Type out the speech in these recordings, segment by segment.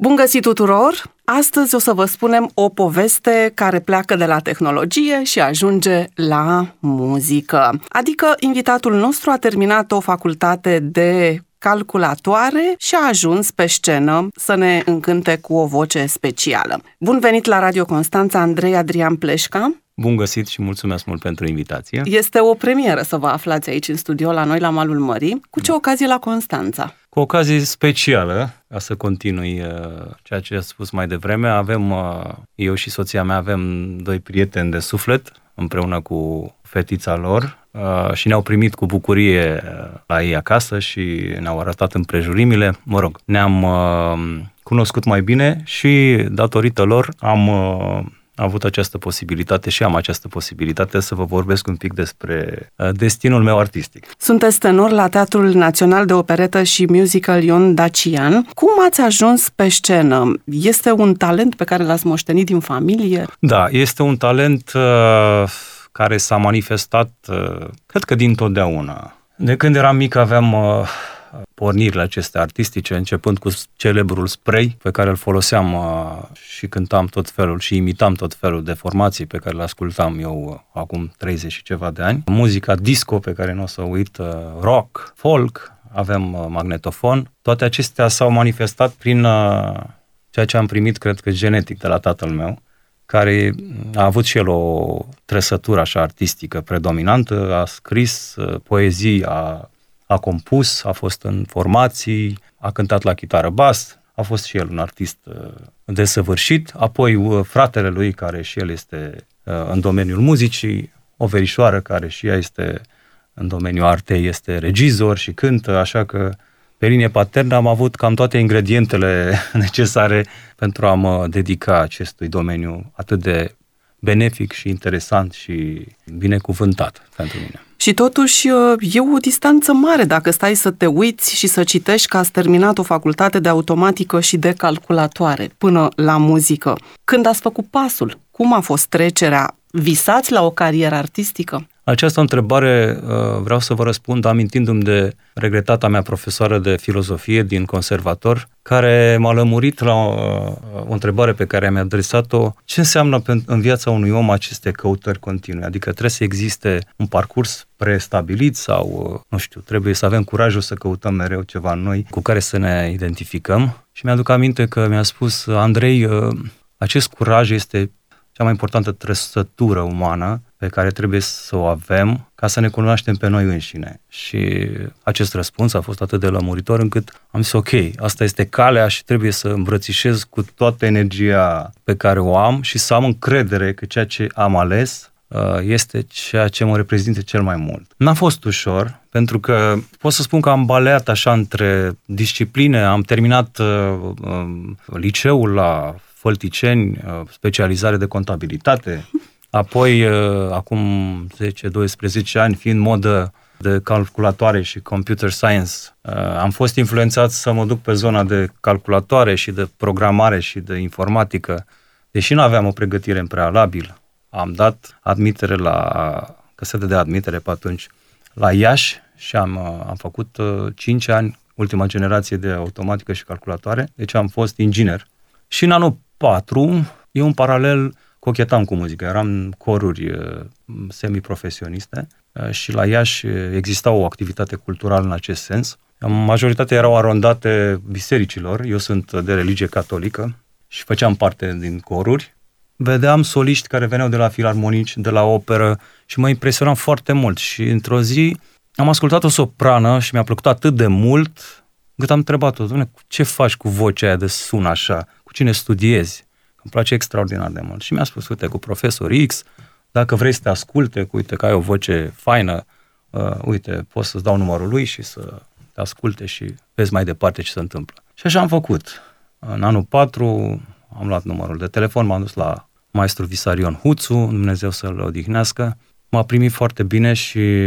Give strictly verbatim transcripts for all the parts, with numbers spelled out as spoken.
Bun găsit tuturor! Astăzi o să vă spunem o poveste care pleacă de la tehnologie și ajunge la muzică. Adică invitatul nostru a terminat o facultate de calculatoare și a ajuns pe scenă să ne încânte cu o voce specială. Bun venit la Radio Constanța, Andrei Adrian Pleșca! Bun găsit și mulțumesc mult pentru invitație. Este o premieră să vă aflați aici în studio la noi la Malul Mării. Cu ce ocazie la Constanța? Cu o ocazie specială, ca să continui uh, ceea ce a spus mai devreme, avem, uh, eu și soția mea avem doi prieteni de suflet, împreună cu fetița lor, uh, și ne-au primit cu bucurie uh, la ei acasă și ne-au arătat împrejurimile. Mă rog, ne-am uh, cunoscut mai bine și datorită lor am... Uh, Am avut această posibilitate și am această posibilitate să vă vorbesc un pic despre destinul meu artistic. Sunteți tenor la Teatrul Național de Operetă și Musical Ion Dacian. Cum ați ajuns pe scenă? Este un talent pe care l-ați moștenit din familie? Da, este un talent uh, care s-a manifestat, uh, cred că dintotdeauna. De când eram mic aveam... Uh, pornirile acestea artistice, începând cu celebrul spray pe care îl foloseam uh, și cântam tot felul și imitam tot felul de formații pe care le ascultam eu uh, acum treizeci și ceva de ani. Muzica disco pe care nu o să uit, uh, rock, folk, avem uh, magnetofon. Toate acestea s-au manifestat prin uh, ceea ce am primit, cred că genetic, de la tatăl meu, care a avut și el o trăsătură așa artistică predominantă, a scris uh, poezii, a A compus, a fost în formații, a cântat la chitară bas, a fost și el un artist desăvârșit. Apoi fratele lui, care și el este în domeniul muzicii, o verișoară care și ea este în domeniul artei, este regizor și cântă, așa că pe linie paternă am avut cam toate ingredientele necesare pentru a mă dedica acestui domeniu atât de benefic și interesant și binecuvântat pentru mine. Și totuși e o distanță mare dacă stai să te uiți și să citești că ați terminat o facultate de automatică și de calculatoare până la muzică. Când ați făcut pasul, cum a fost trecerea? Visați la o carieră artistică? Această întrebare vreau să vă răspund amintindu-mi de regretata mea profesoară de filozofie din conservator, care m-a lămurit la o, o întrebare pe care mi-a adresat-o: ce înseamnă în viața unui om aceste căutări continue? Adică trebuie să existe un parcurs prestabilit sau, nu știu, trebuie să avem curajul să căutăm mereu ceva noi cu care să ne identificăm? Și mi-aduc aminte că mi-a spus: Andrei, acest curaj este cea mai importantă trăsătură umană pe care trebuie să o avem ca să ne cunoaștem pe noi înșine. Și acest răspuns a fost atât de lămuritor încât am zis: ok, asta este calea și trebuie să îmbrățișez cu toată energia pe care o am și să am încredere că ceea ce am ales este ceea ce mă reprezintă cel mai mult. N-a fost ușor, pentru că pot să spun că am baleat așa între discipline, am terminat uh, uh, liceul la Fălticeni, specializare de contabilitate, apoi, acum zece doisprezece ani, fiind modă de calculatoare și computer science, am fost influențat să mă duc pe zona de calculatoare și de programare și de informatică, deși nu aveam o pregătire în prealabil. Am dat admitere la, căsete de admitere pe atunci, la Iași și am, am făcut cinci ani, ultima generație de automatică și calculatoare, deci am fost inginer. Și în anul patru, eu în paralel cochetam cu muzica, eram în coruri uh, semiprofesioniste uh, și la Iași exista o activitate culturală în acest sens. Majoritatea erau arondate bisericilor, eu sunt de religie catolică și făceam parte din coruri. Vedeam soliști care veneau de la filarmonici, de la operă și mă impresionam foarte mult. Și într-o zi am ascultat o soprană și mi-a plăcut atât de mult încât am întrebat-o: Doamne, ce faci cu vocea aia de sună așa? Cine studiezi? Îmi place extraordinar de mult. Și mi-a spus: uite, cu profesor X, dacă vrei să te asculte, cu, uite că ai o voce faină, uh, uite, poți să-ți dau numărul lui și să te asculte și vezi mai departe ce se întâmplă. Și așa am făcut. În anul patru am luat numărul de telefon, m-am dus la maestru Visarion Huțu, Dumnezeu să-l odihnească. M-a primit foarte bine și,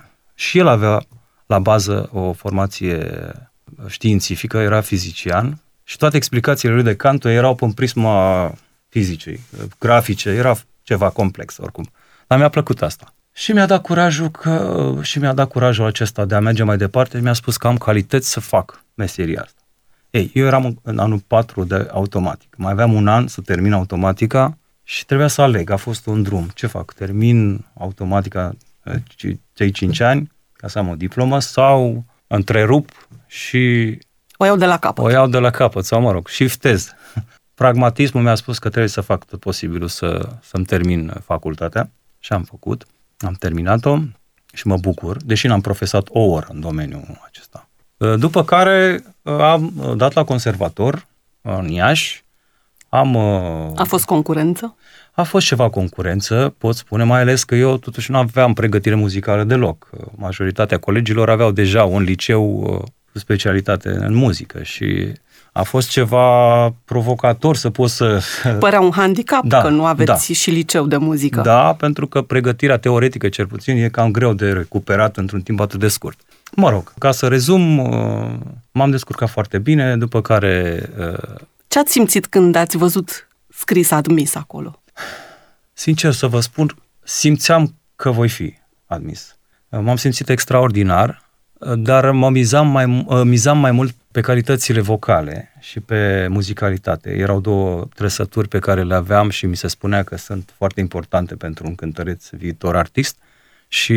și el avea la bază o formație științifică, era fizician. Și toate explicațiile lui de canto erau în prisma fizicii, grafice, era ceva complex oricum. Dar mi-a plăcut asta. Și mi-a dat curajul că, și mi-a dat curajul acesta de a merge mai departe și mi-a spus că am calități să fac meseria asta. Ei, eu eram în anul patru de automatică. Mai aveam un an să termin automatica și trebuia să aleg. A fost un drum. Ce fac? Termin automatica cei cinci ani ca să am o diplomă sau întrerup și o iau de la capăt. O iau de la capăt sau, mă rog, shiftez. Pragmatismul mi-a spus că trebuie să fac tot posibilul să, să-mi termin facultatea și am făcut. Am terminat-o și mă bucur, deși n-am profesat o oră în domeniul acesta. După care am dat la conservator în Iași. Am, a fost concurență? A fost ceva concurență, pot spune, mai ales că eu totuși nu aveam pregătire muzicală deloc. Majoritatea colegilor aveau deja un liceu cu specialitate în muzică și a fost ceva provocator să poți să... Părea un handicap da, că nu aveți da. și liceu de muzică. Da, pentru că pregătirea teoretică, cel puțin, e cam greu de recuperat într-un timp atât de scurt. Mă rog, ca să rezum, m-am descurcat foarte bine, după care... Ce ați simțit când ați văzut scris admis acolo? Sincer să vă spun, simțeam că voi fi admis. M-am simțit extraordinar, dar mă mizam mai, mizam mai mult pe calitățile vocale și pe muzicalitate. Erau două trăsături pe care le aveam și mi se spunea că sunt foarte importante pentru un cântăreț viitor artist și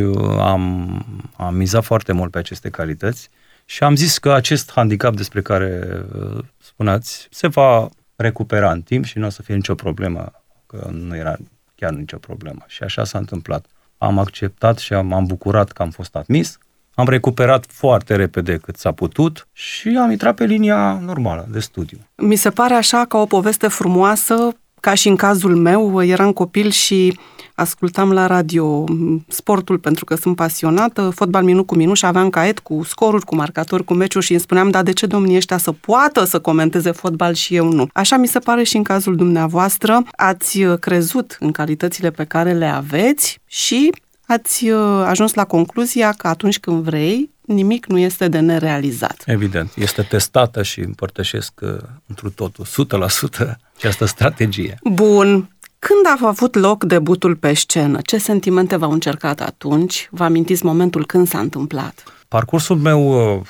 am, am mizat foarte mult pe aceste calități și am zis că acest handicap despre care spuneați se va recupera în timp și nu o să fie nicio problemă, că nu era chiar nicio problemă. Și așa s-a întâmplat. Am acceptat și am, am bucurat că am fost admis. Am recuperat foarte repede cât s-a putut și am intrat pe linia normală de studiu. Mi se pare așa ca o poveste frumoasă, ca și în cazul meu, eram copil și ascultam la radio sportul pentru că sunt pasionată, fotbal minut cu minut și aveam caiet cu scoruri, cu marcatori, cu meciuri și îmi spuneam, da, de ce domnii ăștia să poată să comenteze fotbal și eu nu? Așa mi se pare și în cazul dumneavoastră. Ați crezut în calitățile pe care le aveți și ați ajuns la concluzia că atunci când vrei, nimic nu este de nerealizat. Evident, este testată și împărtășesc întru totul, o sută la sută această strategie. Bun. Când a avut loc debutul pe scenă? Ce sentimente v-au încercat atunci? Vă amintiți momentul când s-a întâmplat? Parcursul meu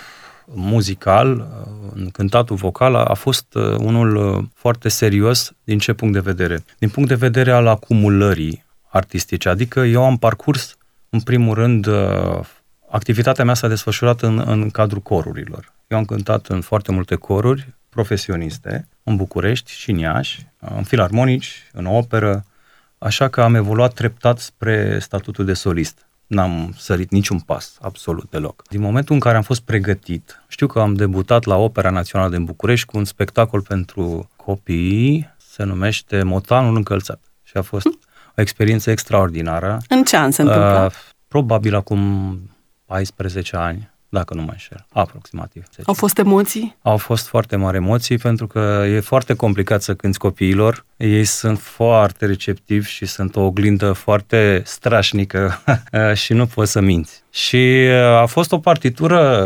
muzical, în cântatul vocal, a fost unul foarte serios din ce punct de vedere? Din punct de vedere al acumulării artistice, adică eu am parcurs, în primul rând, activitatea mea s-a desfășurat în, în cadrul corurilor. Eu am cântat în foarte multe coruri profesioniste, în București și în Iași, în filarmonici, în operă, așa că am evoluat treptat spre statutul de solist. N-am sărit niciun pas, absolut deloc. Din momentul în care am fost pregătit, știu că am debutat la Opera Națională din București cu un spectacol pentru copii, se numește Motanul încălțat și a fost o experiență extraordinară. În ce an se întâmplă? Uh, probabil acum paisprezece ani, dacă nu mă înșel, aproximativ. Au fost emoții? Au fost foarte mari emoții, pentru că e foarte complicat să cânți copiilor. Ei sunt foarte receptivi și sunt o oglindă foarte strașnică și nu poți să minți. Și a fost o partitură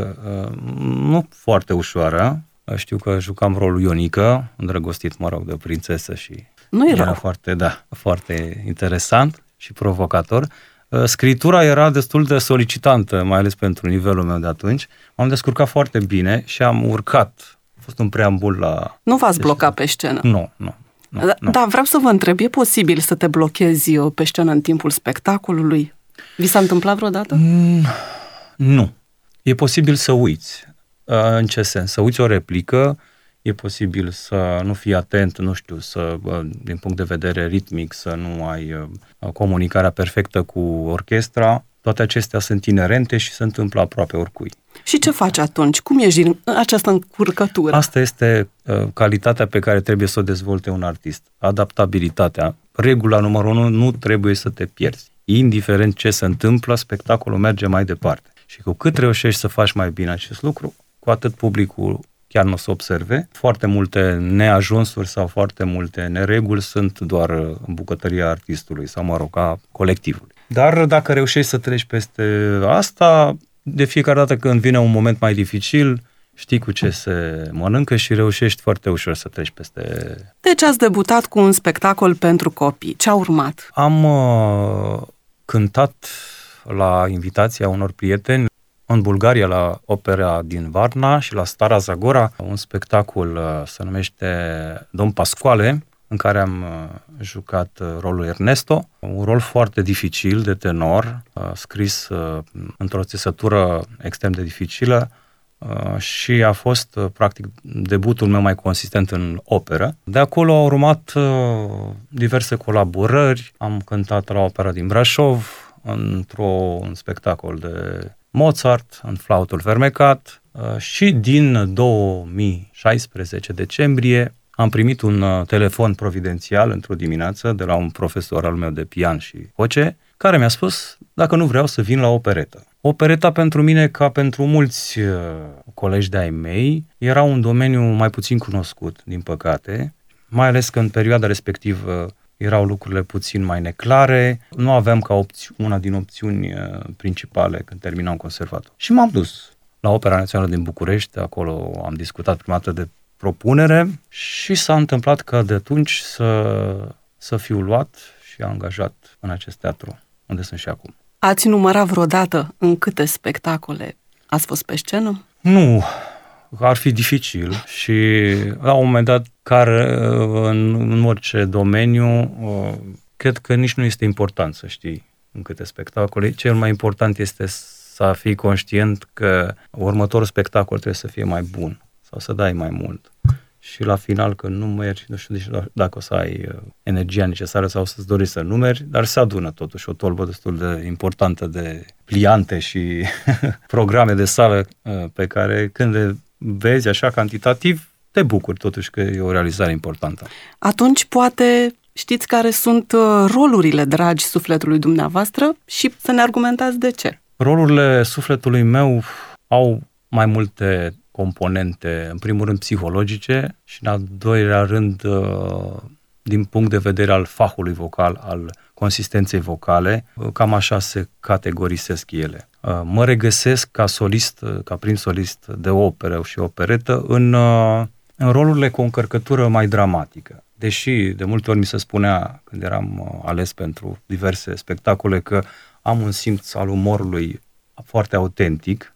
nu foarte ușoară. Știu că jucam rolul Ionică, îndrăgostit, mă rog, de o prințesă și nu era, era foarte, da, foarte interesant și provocator. Scritura era destul de solicitantă, mai ales pentru nivelul meu de atunci. M-am descurcat foarte bine și am urcat. A fost un preambul la... Nu v-ați blocat pe scenă? Nu, nu. nu, da, nu. da, vreau să vă întreb, e posibil să te blochezi pe scenă în timpul spectacolului? Vi s-a întâmplat vreodată? Mm, nu. E posibil să uiți. În ce sens? Să uiți o replică, e posibil să nu fii atent, nu știu, să, din punct de vedere ritmic, să nu ai comunicarea perfectă cu orchestra. Toate acestea sunt inerente și se întâmplă aproape oricui. Și ce faci atunci? Cum ieși din această încurcătură? Asta este uh, calitatea pe care trebuie să o dezvolte un artist. Adaptabilitatea. Regula numărul unu, nu trebuie să te pierzi. Indiferent ce se întâmplă, spectacolul merge mai departe. Și cu cât reușești să faci mai bine acest lucru, cu atât publicul chiar nu o să observe. Foarte multe neajunsuri sau foarte multe nereguli sunt doar în bucătăria artistului sau, mă rog, a colectivului. Dar dacă reușești să treci peste asta, de fiecare dată când vine un moment mai dificil, știi cu ce se mănâncă și reușești foarte ușor să treci peste... Deci ați debutat cu un spectacol pentru copii. Ce a urmat? Am uh, cântat la invitația unor prieteni în Bulgaria la opera din Varna și la Stara Zagora, un spectacol se numește Don Pasquale, în care am jucat rolul Ernesto, un rol foarte dificil de tenor, scris într-o țesătură extrem de dificilă și a fost practic debutul meu mai consistent în operă. De acolo au urmat diverse colaborări, am cântat la opera din Brașov, într-un spectacol de Mozart, în Flautul fermecat, și din două mii șaisprezece, decembrie, am primit un telefon providențial într-o dimineață de la un profesor al meu de pian și voce, care mi-a spus dacă nu vreau să vin la operetă. Opereta pentru mine, ca pentru mulți colegi de-ai mei, era un domeniu mai puțin cunoscut, din păcate, mai ales că în perioada respectivă erau lucrurile puțin mai neclare, nu aveam ca opți- una din opțiuni principale când terminam conservator. Și m-am dus la Opera Națională din București, acolo am discutat prima dată de propunere și s-a întâmplat ca de atunci să, să fiu luat și angajat în acest teatru, unde sunt și acum. Ați numărat vreodată în câte spectacole ați fost pe scenă? Nu, ar fi dificil și la un moment dat, care în, în orice domeniu, cred că nici nu este important să știi în câte spectacole. Cel mai important este să fii conștient că următorul spectacol trebuie să fie mai bun sau să dai mai mult. Și la final, că nu mergi, nu știu dacă o să ai energia necesară sau să-ți dorești să nu mergi, dar se adună totuși o tolbă destul de importantă de pliante și programe de sală pe care când le vezi așa cantitativ, te bucuri totuși că e o realizare importantă. Atunci poate știți care sunt rolurile dragi sufletului dumneavoastră și să ne argumentați de ce. Rolurile sufletului meu au mai multe componente, în primul rând psihologice și în al doilea rând din punct de vedere al fahului vocal, al consistenței vocale, cam așa se categorisesc ele. Mă regăsesc ca solist, ca prim solist de operă și operetă în, în rolurile cu o încărcătură mai dramatică. Deși de multe ori mi se spunea, când eram ales pentru diverse spectacole, că am un simț al umorului foarte autentic,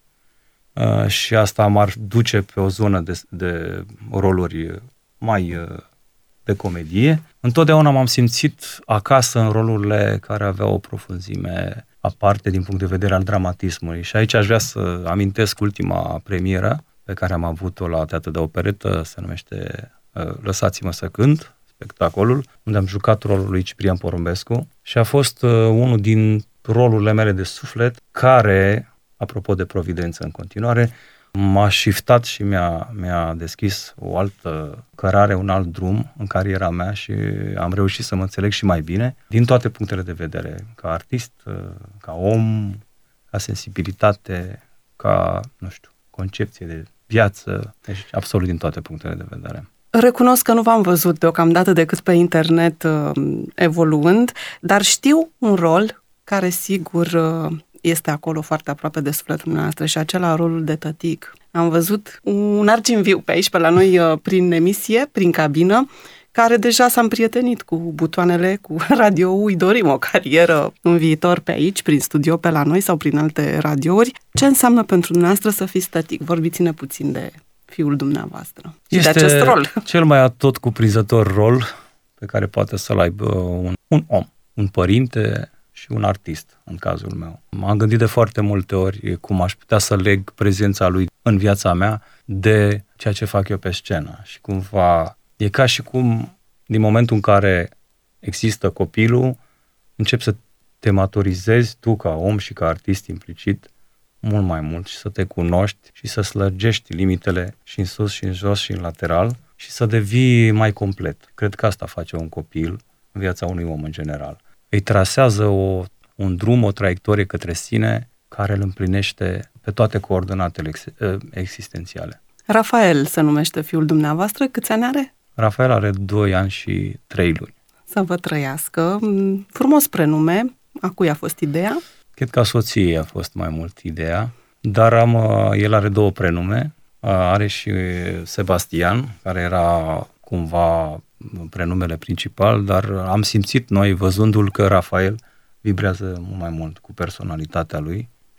Uh, și asta m-ar duce pe o zonă de, de roluri mai uh, de comedie. Întotdeauna m-am simțit acasă în rolurile care aveau o profunzime aparte din punct de vedere al dramatismului. Și aici aș vrea să amintesc ultima premieră pe care am avut-o la Teatru de Operetă, se numește uh, Lăsați-mă să cânt, spectacolul, unde am jucat rolul lui Ciprian Porumbescu și a fost uh, unul din rolurile mele de suflet care, apropo de providență în continuare, m-a shiftat și mi-a, mi-a deschis o altă cărare, un alt drum în cariera mea și am reușit să mă înțeleg și mai bine din toate punctele de vedere, ca artist, ca om, ca sensibilitate, ca, nu știu, concepție de viață, deci absolut din toate punctele de vedere. Recunosc că nu v-am văzut deocamdată decât pe internet evoluând, dar știu un rol care sigur este acolo foarte aproape de sufletul noastră și acela rolul de tătic. Am văzut un arginviu pe aici, pe la noi, prin emisie, prin cabină, care deja s-a împrietenit cu butoanele, cu radio-ul. Îi dorim o carieră în viitor pe aici, prin studio, pe la noi sau prin alte radiouri. Ce înseamnă pentru dumneavoastră să fiți tătic? Vorbiți-ne puțin de fiul dumneavoastră și este de acest rol. Cel mai atot cuprinzător rol pe care poate să-l aibă un, un om, un părinte și un artist, în cazul meu. M-am gândit de foarte multe ori cum aș putea să leg prezența lui în viața mea de ceea ce fac eu pe scenă. Și cumva e ca și cum, din momentul în care există copilul, începi să te maturizezi tu ca om și ca artist implicit mult mai mult și să te cunoști și să slărgești limitele și în sus și în jos și în lateral și să devii mai complet. Cred că asta face un copil în viața unui om în general. Îi trasează o, un drum, o traiectorie către sine care îl împlinește pe toate coordonatele ex, existențiale. Rafael se numește fiul dumneavoastră. Câți ani are? Rafael are doi ani și trei luni. Să vă trăiască. Frumos prenume. A cui a fost ideea? Cred că a soției a fost mai mult ideea, dar am, el are două prenume. Are și Sebastian, care era cumva prenumele principal, dar am simțit noi, văzându-l, că Rafael vibrează mult mai mult cu personalitatea lui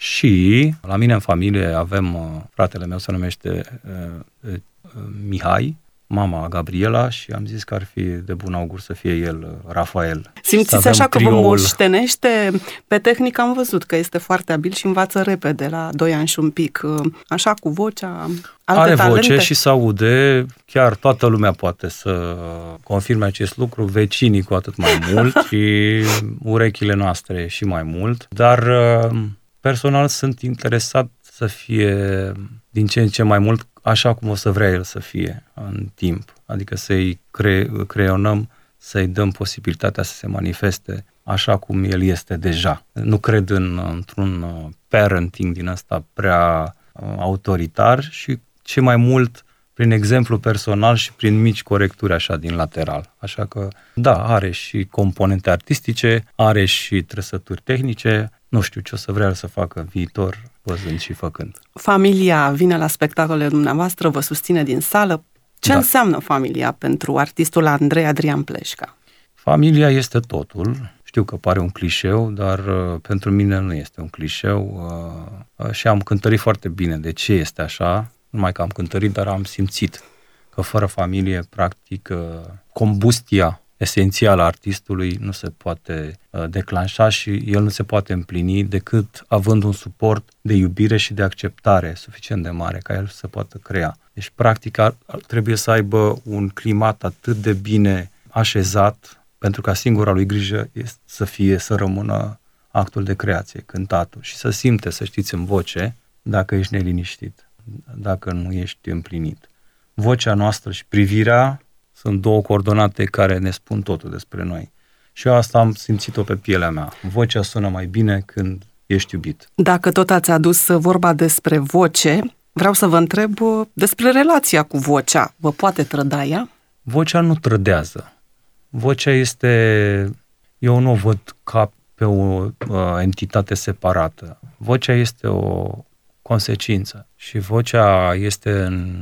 Și la mine în familie avem, fratele meu se numește uh, uh, Mihai, mama Gabriela și am zis că ar fi de bun augur să fie el, Rafael. Simțiți așa că trioul... vă moștenește? Pe tehnică am văzut că este foarte abil și învață repede, la doi ani și un pic, așa cu vocea, alte Are talente. voce și se aude, chiar toată lumea poate să confirme acest lucru, vecinii cu atât mai mult și urechile noastre și mai mult, dar personal sunt interesat să fie din ce în ce mai mult așa cum o să vrea el să fie în timp. Adică să-i cre- creionăm, să-i dăm posibilitatea să se manifeste așa cum el este deja. Nu cred în, într-un parenting din ăsta prea autoritar și ce mai mult prin exemplu personal și prin mici corecturi așa din lateral. Așa că, da, are și componente artistice, are și trăsături tehnice. Nu știu ce o să vrea să facă în viitor, văzând și făcând. Familia vine la spectacolele dumneavoastră, vă susține din sală. Ce da. înseamnă familia pentru artistul Andrei Adrian Pleșca? Familia este totul. Știu că pare un clișeu, dar uh, pentru mine nu este un clișeu. Uh, uh, și am cântărit foarte bine de ce este așa. Numai că am cântărit, dar am simțit că fără familie, practic, uh, combustia esențială a artistului nu se poate uh, declanșa și el nu se poate împlini decât având un suport de iubire și de acceptare suficient de mare ca el să poată crea. Deci, practic, ar, ar, trebuie să aibă un climat atât de bine așezat, pentru ca singura lui grijă este să fie, să rămână actul de creație, cântatul și să simte, să știți, în voce, dacă ești neliniștit, dacă nu ești împlinit. Vocea noastră și privirea sunt două coordonate care ne spun totul despre noi. Și eu asta am simțit-o pe pielea mea. Vocea sună mai bine când ești iubit. Dacă tot ați adus vorba despre voce, vreau să vă întreb despre relația cu vocea. Vă poate trăda ea? Vocea nu trădează. Vocea este... Eu nu o văd ca pe o uh, entitate separată. Vocea este o consecință. Și vocea este în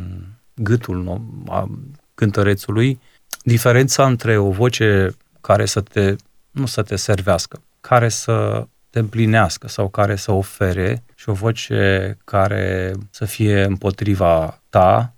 gâtul uh, cântărețului. Diferența între o voce care să te, nu să te servească, care să te împlinească sau care să ofere și o voce care să fie împotriva ta,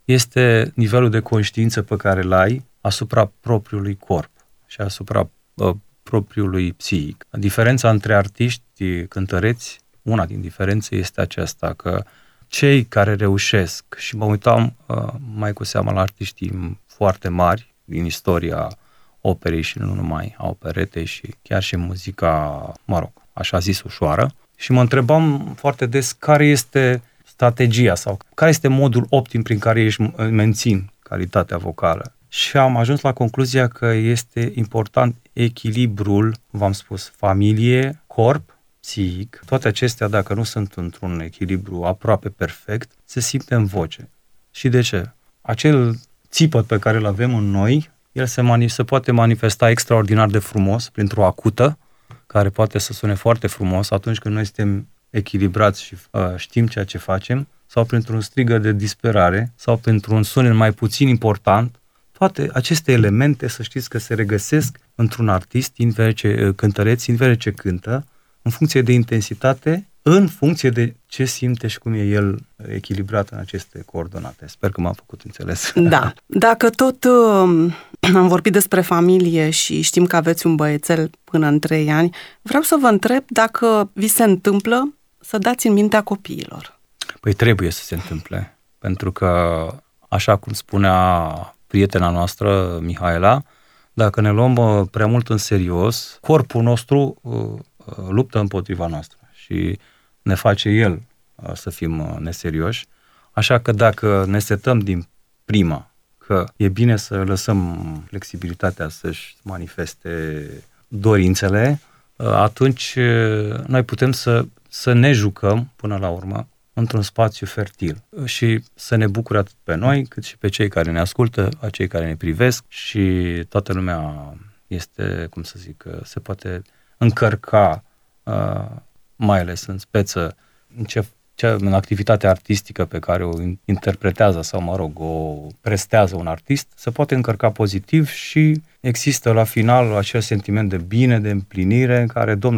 este nivelul de conștiință pe care îl ai asupra propriului corp și asupra uh, propriului psihic. Diferența între artiști cântăreți, una din diferențe este aceasta, că cei care reușesc, și mă uitam uh, mai cu seamă la artiștii foarte mari din istoria operei și nu numai, a operetei și chiar și muzica, mă rog, așa zis ușoară, și mă întrebam foarte des care este strategia sau care este modul optim prin care ei mențin calitatea vocală. Și am ajuns la concluzia că este important echilibrul, v-am spus, familie, corp, psihic. Toate acestea, dacă nu sunt într-un echilibru aproape perfect, se simte în voce. Și de ce? Acel țipăt pe care îl avem în noi, el se, mani- se poate manifesta extraordinar de frumos printr-o acută, care poate să sune foarte frumos atunci când noi suntem echilibrați și uh, știm ceea ce facem, sau printr-un strigă de disperare, sau printr-un sunet mai puțin important. Toate aceste elemente, să știți că se regăsesc într-un artist, indiferent ce cântăreț, indiferent ce cântă, în funcție de intensitate, în funcție de ce simte și cum e el echilibrat în aceste coordonate. Sper că m-am făcut înțeles. Da. Dacă tot uh, am vorbit despre familie și știm că aveți un băiețel până în trei ani, vreau să vă întreb dacă vi se întâmplă să dați în mintea copiilor. Păi trebuie să se întâmple, pentru că, așa cum spunea prietena noastră, Mihaela, dacă ne luăm prea mult în serios, corpul nostru uh, luptă împotriva noastră și ne face el uh, să fim neserioși. Așa că dacă ne setăm din prima că e bine să lăsăm flexibilitatea să-și manifeste dorințele, uh, atunci uh, noi putem să, să ne jucăm până la urmă într-un spațiu fertil și să ne bucure atât pe noi, cât și pe cei care ne ascultă, a cei care ne privesc și toată lumea este, cum să zic, se poate încărca, uh, mai ales în speță, în, ce, ce, în activitatea artistică pe care o interpretează sau, mă rog, o prestează un artist, se poate încărca pozitiv și există la final acel sentiment de bine, de împlinire, în care, domnule,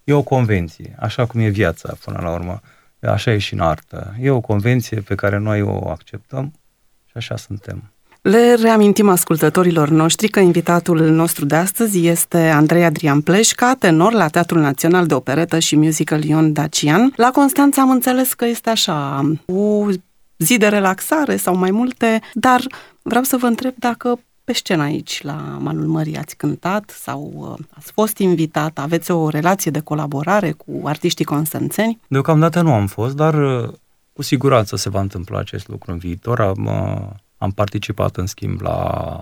E o convenție, așa cum e viața până la urmă. Așa e și în artă. E o convenție pe care noi o acceptăm și așa suntem. Le reamintim ascultătorilor noștri că invitatul nostru de astăzi este Andrei Adrian Pleșca, tenor la Teatrul Național de Operetă și Musical Ion Dacian. La Constanța am înțeles că este așa, o zi de relaxare sau mai multe, dar vreau să vă întreb dacă pe scenă aici, la Malul Mării, ați cântat sau ați fost invitat, aveți o relație de colaborare cu artiștii constanțeni? Deocamdată nu am fost, dar cu siguranță se va întâmpla acest lucru în viitor. Am, am participat, în schimb, la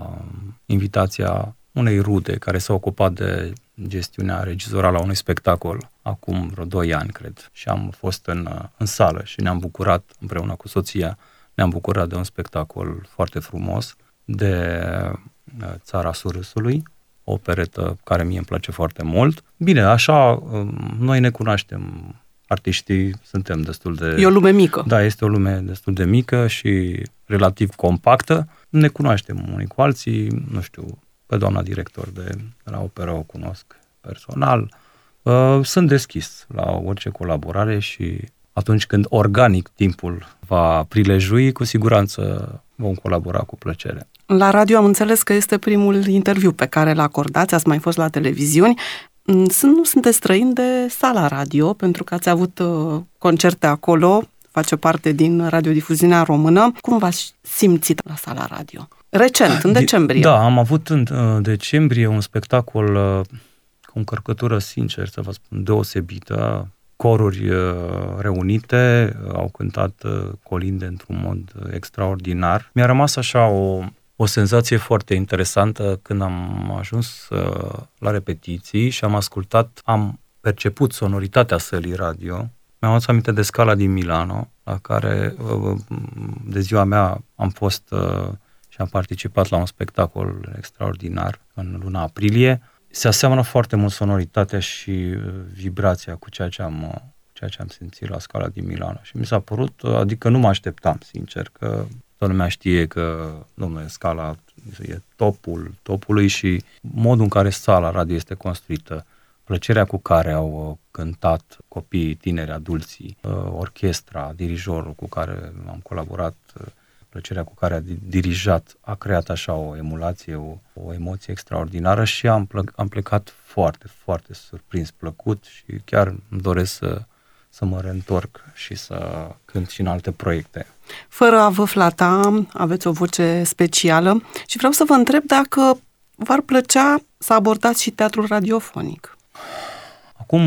invitația unei rude care s-a ocupat de gestiunea regizorală a unui spectacol acum vreo doi ani, cred. Și am fost în, în sală și ne-am bucurat împreună cu soția, ne-am bucurat de un spectacol foarte frumos, de Țara Surâsului, o operetă care mie îmi place foarte mult. Bine, așa, noi ne cunoaștem, artiștii suntem destul de... E o lume mică. Da, este o lume destul de mică și relativ compactă. Ne cunoaștem unii cu alții, nu știu, pe doamna director de, de la operă o cunosc personal. Sunt deschis la orice colaborare și atunci când organic timpul va prilejui, cu siguranță vom colabora cu plăcere. La radio am înțeles că este primul interviu pe care l acordați, ați mai fost la televiziuni. Sunt, nu sunteți străini de Sala Radio, pentru că ați avut uh, concerte acolo, face parte din radiodifuziunea română. Cum v-ați simțit la Sala Radio? Recent, în decembrie. Da, am avut în uh, decembrie un spectacol uh, cu încărcătură, sincer să vă spun, deosebită. Coruri uh, reunite, uh, au cântat uh, colinde într-un mod extraordinar. Mi-a rămas așa o, o senzație foarte interesantă când am ajuns uh, la repetiții și am ascultat, am perceput sonoritatea sălii radio. Mi-am adus aminte de Scala din Milano, la care uh, de ziua mea am fost uh, și am participat la un spectacol extraordinar în luna aprilie. Se aseamănă foarte mult sonoritatea și vibrația cu ceea ce am, ceea ce am simțit la Scala din Milano. Și mi s-a părut, adică nu mă așteptam, sincer, că toată lumea știe că, domnule, Scala e topul topului și modul în care Sala Radio este construită, plăcerea cu care au cântat copiii, tineri, adulții, orchestra, dirijorul cu care am colaborat, plăcerea cu care a dirijat, a creat așa o emulație, o, o emoție extraordinară și am, plec, am plecat foarte, foarte surprins, plăcut și chiar îmi doresc să, să mă reîntorc și să cânt și în alte proiecte. Fără a vă flata, aveți o voce specială și vreau să vă întreb dacă v-ar plăcea să abordați și teatrul radiofonic. Acum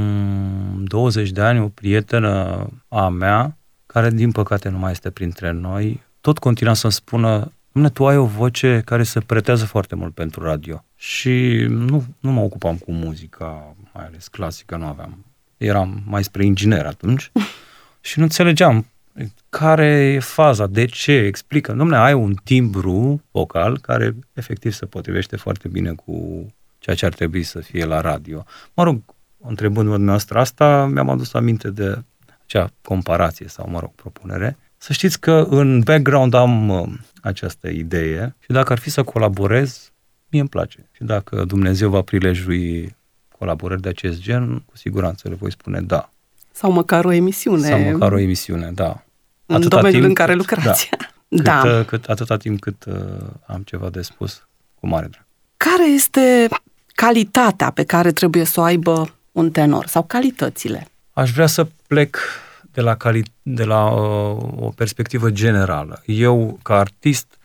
douăzeci de ani, o prietenă a mea, care din păcate nu mai este printre noi, tot continua să-mi spună: Dom'le, tu ai o voce care se pretează foarte mult pentru radio. Și nu, nu mă ocupam cu muzica, mai ales clasică, nu aveam. Eram mai spre inginer atunci și nu înțelegeam care e faza, de ce, explică. Dom'le, ai un timbru vocal care efectiv se potrivește foarte bine cu ceea ce ar trebui să fie la radio. Mă rog, întrebându-mă dumneavoastră asta, mi-am adus aminte de acea comparație sau, mă rog, propunere. Să știți că în background am uh, această idee și dacă ar fi să colaborez, mie îmi place. Și dacă Dumnezeu va prilejui colaborări de acest gen, cu siguranță le voi spune da. Sau măcar o emisiune. Sau măcar o emisiune, da. În atâta domeniul timp în care cât, lucrați. Da. Cât, da. cât, atâta timp cât uh, am ceva de spus, cu mare drag. Care este calitatea pe care trebuie să o aibă un tenor sau calitățile? Aș vrea să plec de la, cali- de la uh, o perspectivă generală. Eu, ca artist,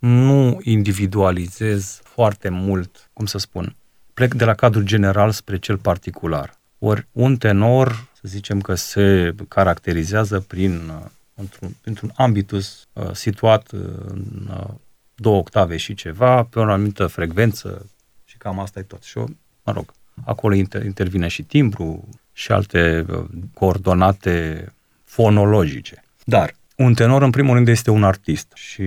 nu individualizez foarte mult, cum să spun, plec de la cadrul general spre cel particular. Ori un tenor, să zicem că se caracterizează prin, uh, într-un, printr-un ambitus uh, situat în uh, două octave și ceva, pe o anumită frecvență și cam asta e tot. Și eu, mă rog, acolo inter- intervine și timbru și alte uh, coordonate fonologice. Dar un tenor, în primul rând, este un artist și,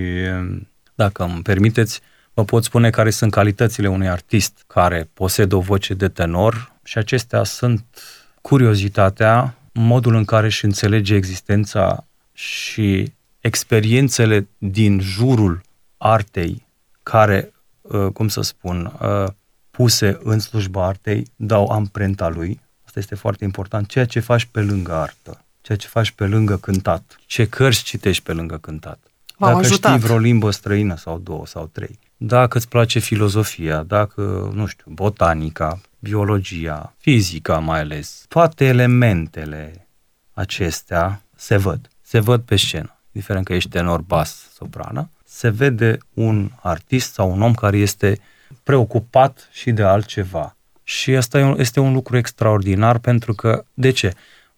dacă îmi permiteți, vă pot spune care sunt calitățile unui artist care posedă o voce de tenor și acestea sunt curiozitatea, modul în care își înțelege existența și experiențele din jurul artei care, cum să spun, puse în slujba artei, dau amprenta lui. asta este foarte important, ceea ce faci pe lângă artă, ceea ce faci pe lângă cântat, ce cărți citești pe lângă cântat. V-au Dacă ajutat. știi vreo limbă străină sau două sau trei, dacă îți place filozofia, dacă, nu știu, botanica, biologia, fizica mai ales, toate elementele acestea se văd, se văd pe scenă, indiferent că ești tenor, bas, soprană, se vede un artist sau un om care este preocupat și de altceva. Și asta este un lucru extraordinar pentru că, de ce?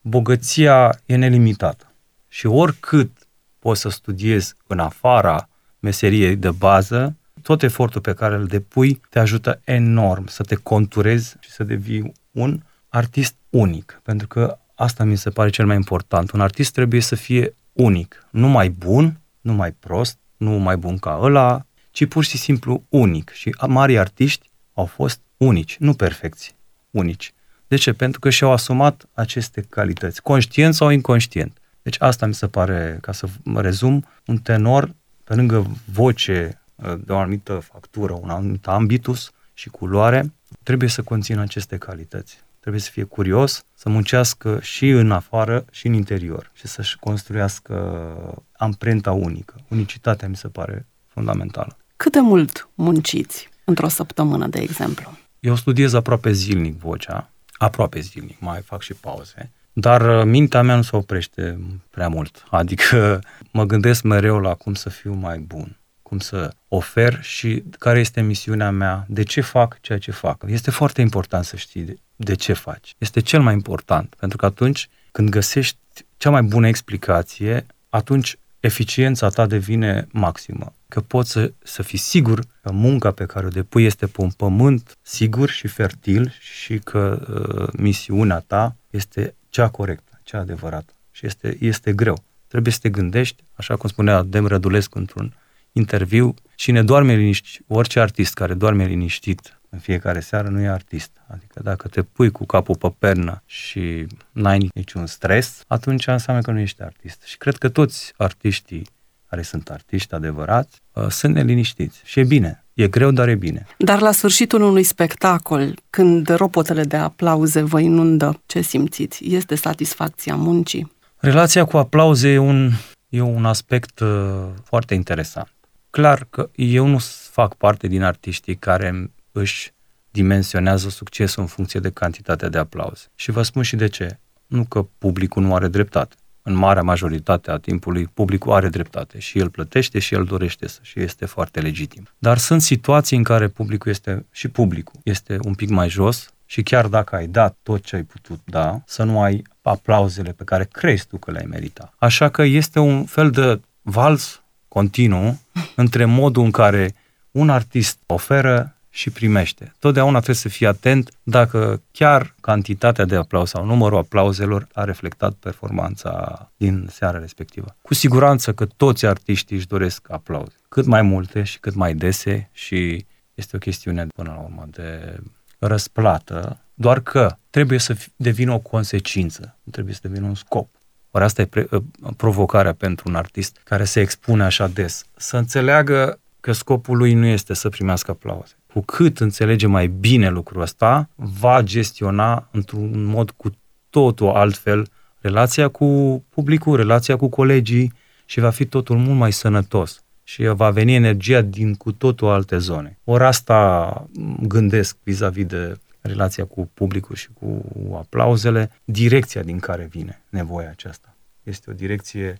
Bogăția e nelimitată și oricât poți să studiezi în afara meseriei de bază, tot efortul pe care îl depui te ajută enorm să te conturezi și să devii un artist unic. Pentru că asta mi se pare cel mai important. Un artist trebuie să fie unic. Nu mai bun, nu mai prost, nu mai bun ca ăla, ci pur și simplu unic. Și mari artiști au fost unici, nu perfecți, unici. De ce? Pentru că și-au asumat aceste calități, conștient sau inconștient. Deci asta mi se pare, ca să mă rezum, un tenor, pe lângă voce de o anumită factură, un anumit ambitus și culoare, trebuie să conțină aceste calități. Trebuie să fie curios, să muncească și în afară și în interior și să-și construiască amprenta unică. Unicitatea mi se pare fundamentală. Cât de mult munciți într-o săptămână, de exemplu? Eu studiez aproape zilnic vocea, aproape zilnic, mai fac și pauze, dar mintea mea nu se oprește prea mult. Adică mă gândesc mereu la cum să fiu mai bun, cum să ofer și care este misiunea mea, de ce fac ceea ce fac. Este foarte important să știi de, de ce faci. Este cel mai important, pentru că atunci când găsești cea mai bună explicație, atunci eficiența ta devine maximă. Că poți să, să fii sigur că munca pe care o depui este pe un pământ sigur și fertil și că uh, misiunea ta este cea corectă, cea adevărată. Și este, este greu. Trebuie să te gândești, așa cum spunea Dem Rădulescu într-un interviu, cine doarme liniștit, orice artist care doarme liniștit în fiecare seară nu e artist. Adică dacă te pui cu capul pe pernă și n-ai niciun stres, atunci înseamnă că nu ești artist. Și cred că toți artiștii care sunt artiști adevărați sunt neliniștiți. Și e bine. E greu, dar e bine. Dar la sfârșitul unui spectacol, când ropotele de aplauze vă inundă, ce simțiți? Este satisfacția muncii? Relația cu aplauze e un, e un aspect uh, foarte interesant. Clar că eu nu fac parte din artiștii care își dimensionează succesul în funcție de cantitatea de aplauze. Și vă spun și de ce. Nu că publicul nu are dreptate. În marea majoritate a timpului, publicul are dreptate și el plătește și el dorește să și este foarte legitim. Dar sunt situații în care publicul este, și publicul este un pic mai jos și chiar dacă ai dat tot ce ai putut da, să nu ai aplauzele pe care crezi tu că le-ai meritat. Așa că este un fel de vals continuu între modul în care un artist oferă și primește. Totdeauna trebuie să fii atent dacă chiar cantitatea de aplauze sau numărul aplauzelor a reflectat performanța din seara respectivă. Cu siguranță că toți artiștii își doresc aplauze. Cât mai multe și cât mai dese și este o chestiune până la urmă de răsplată, doar că trebuie să devină o consecință, nu trebuie să devină un scop. Ori asta e pre- provocarea pentru un artist care se expune așa des. Să înțeleagă că scopul lui nu este să primească aplauze. Cu cât înțelege mai bine lucrul ăsta, va gestiona într-un mod cu totul altfel relația cu publicul, relația cu colegii și va fi totul mult mai sănătos și va veni energia din cu totul alte zone. Ori asta gândesc vis-a-vis de relația cu publicul și cu aplauzele, direcția din care vine nevoia aceasta. Este o direcție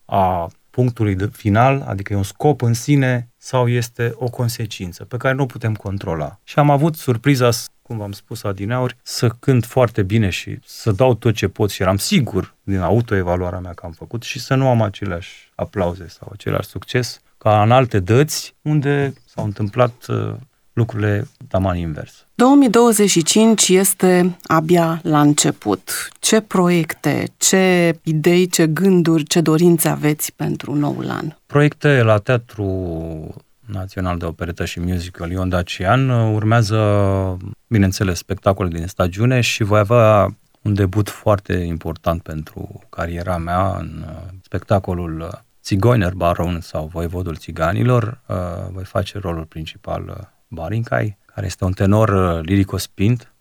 a punctului de final, adică e un scop în sine sau este o consecință pe care nu o putem controla. Și am avut surpriza, cum v-am spus adineauri, să cânt foarte bine și să dau tot ce pot și eram sigur din autoevaluarea mea că am făcut și să nu am aceleași aplauze sau același succes ca în alte dăți unde s-au întâmplat uh, lucrurile taman invers. două mii douăzeci și cinci este abia la început. Ce proiecte, ce idei, ce gânduri, ce dorințe aveți pentru noul an? Proiecte la Teatrul Național de Operetă și Musical Ion Dacian urmează, bineînțeles, spectacole din stagiune și voi avea un debut foarte important pentru cariera mea în spectacolul Țigoiner Baron sau Voievodul Țiganilor. Voi face rolul principal Barincai, care este un tenor lirico-spint,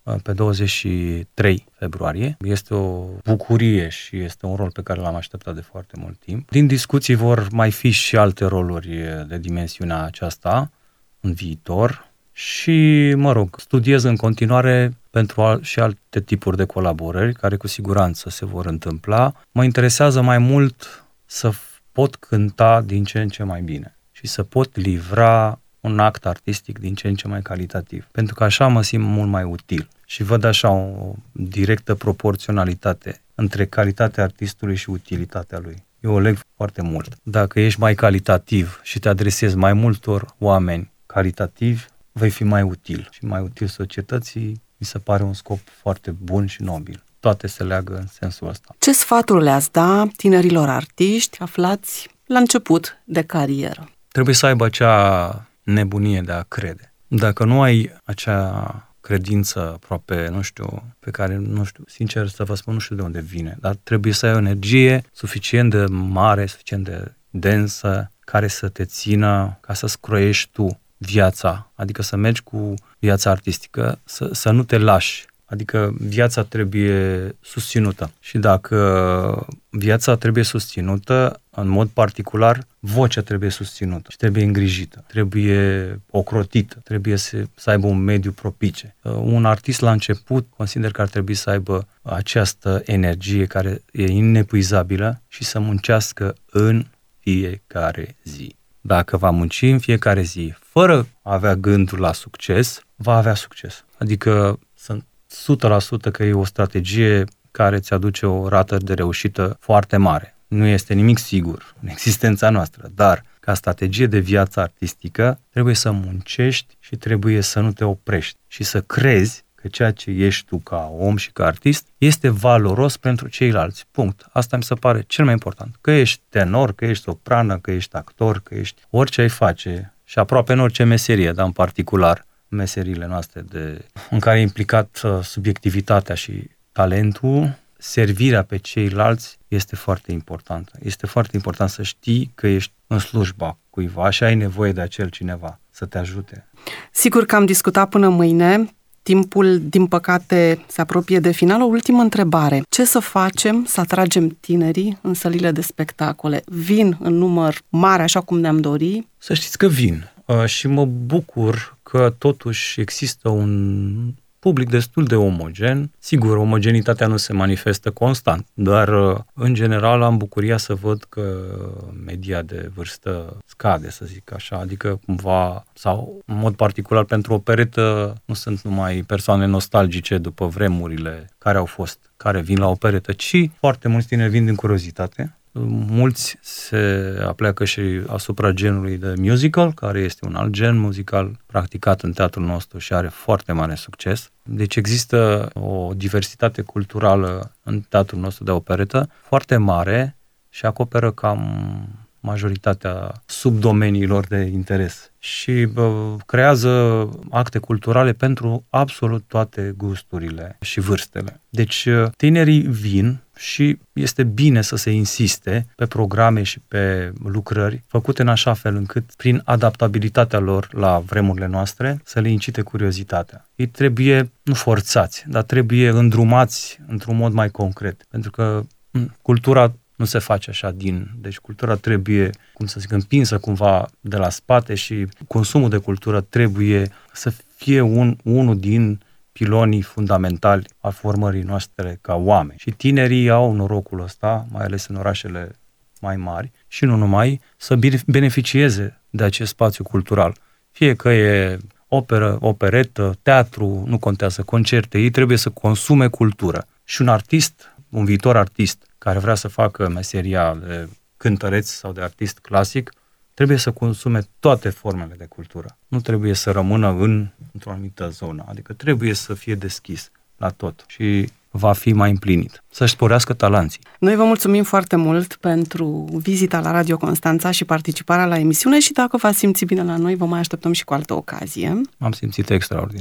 pe douăzeci și trei februarie. Este o bucurie și este un rol pe care l-am așteptat de foarte mult timp. Din discuții vor mai fi și alte roluri de dimensiunea aceasta în viitor și, mă rog, studiez în continuare pentru al- și alte tipuri de colaborări care cu siguranță se vor întâmpla. Mă interesează mai mult să pot cânta din ce în ce mai bine și să pot livra un act artistic din ce în ce mai calitativ, pentru că așa mă simt mult mai util și văd așa o directă proporționalitate între calitatea artistului și utilitatea lui. Eu o leg foarte mult. Dacă ești mai calitativ și te adresezi mai multor oameni calitativi, vei fi mai util și mai util societății. Mi se pare un scop foarte bun și nobil. Toate se leagă în sensul ăsta. Ce sfaturi le-ați da tinerilor artiști aflați la început de carieră? Trebuie să aibă acea nebunie de a crede. Dacă nu ai acea credință aproape, nu știu, pe care, nu știu, sincer să vă spun, nu știu de unde vine, dar trebuie să ai o energie suficient de mare, suficient de densă, care să te țină ca să-ți croiești tu viața, adică să mergi cu viața artistică, să, să nu te lași. Adică viața trebuie susținută. Și dacă viața trebuie susținută, în mod particular, vocea trebuie susținută și trebuie îngrijită, trebuie ocrotită, trebuie să, să aibă un mediu propice. Un artist la început consider că ar trebui să aibă această energie care e inepuizabilă și să muncească în fiecare zi. Dacă va munci în fiecare zi fără a avea gândul la succes, va avea succes. Adică sunt o sută la sută că e o strategie care îți aduce o rată de reușită foarte mare. Nu este nimic sigur în existența noastră, dar ca strategie de viață artistică trebuie să muncești și trebuie să nu te oprești și să crezi că ceea ce ești tu ca om și ca artist este valoros pentru ceilalți. Punct. Asta mi se pare cel mai important. Că ești tenor, că ești soprană, că ești actor, că ești orice ai face și aproape în orice meserie, dar în particular meseriile noastre de, în care e implicat uh, subiectivitatea și talentul, servirea pe ceilalți este foarte importantă. Este foarte important să știi că ești în slujba cuiva și ai nevoie de acel cineva să te ajute. Sigur că am discutat până mâine. Timpul, din păcate, se apropie de final. O ultimă întrebare. Ce să facem să atragem tinerii în sălile de spectacole? Vin în număr mare, așa cum ne-am dori? Să știți că vin uh, și mă bucur că totuși există un public destul de omogen. Sigur, omogenitatea nu se manifestă constant, dar în general am bucuria să văd că media de vârstă scade, să zic așa, adică cumva, sau în mod particular pentru o peretă, nu sunt numai persoane nostalgice după vremurile care au fost, care vin la o peretă, ci foarte mulți tineri vin din curiozitate. Mulți se apleacă și asupra genului de musical, care este un alt gen muzical practicat în teatrul nostru și are foarte mare succes. Deci există o diversitate culturală în teatrul nostru de operetă foarte mare și acoperă cam majoritatea subdomeniilor de interes și bă, creează acte culturale pentru absolut toate gusturile și vârstele. Deci tinerii vin și este bine să se insiste pe programe și pe lucrări făcute în așa fel încât, prin adaptabilitatea lor la vremurile noastre, să le incite curiozitatea. Ei trebuie, nu forțați, dar trebuie îndrumați într-un mod mai concret, pentru că cultura nu se face așa din... Deci cultura trebuie, cum să zic, împinsă cumva de la spate și consumul de cultură trebuie să fie un, unul din pilonii fundamentali al formării noastre ca oameni. Și tinerii au norocul ăsta, mai ales în orașele mai mari, și nu numai, să beneficieze de acest spațiu cultural. Fie că e operă, operetă, teatru, nu contează, concerte, ei trebuie să consume cultură. Și un artist, un viitor artist, care vrea să facă meseria de cântăreț sau de artist clasic, trebuie să consume toate formele de cultură. Nu trebuie să rămână în, într-o anumită zonă, adică trebuie să fie deschis la tot și va fi mai împlinit, să-și sporească talenții. Noi vă mulțumim foarte mult pentru vizita la Radio Constanța și participarea la emisiune și dacă v-ați simțit bine la noi, vă mai așteptăm și cu altă ocazie. M-am simțit extraordinar.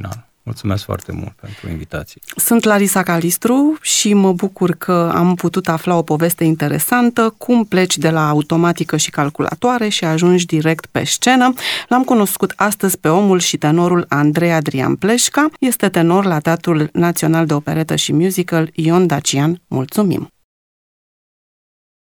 Mulțumesc foarte mult pentru invitație. Sunt Larisa Calistru și mă bucur că am putut afla o poveste interesantă, cum pleci de la automatică și calculatoare și ajungi direct pe scenă. L-am cunoscut astăzi pe omul și tenorul Andrei Adrian Pleșca. Este tenor la Teatrul Național de Operetă și Musical Ion Dacian. Mulțumim!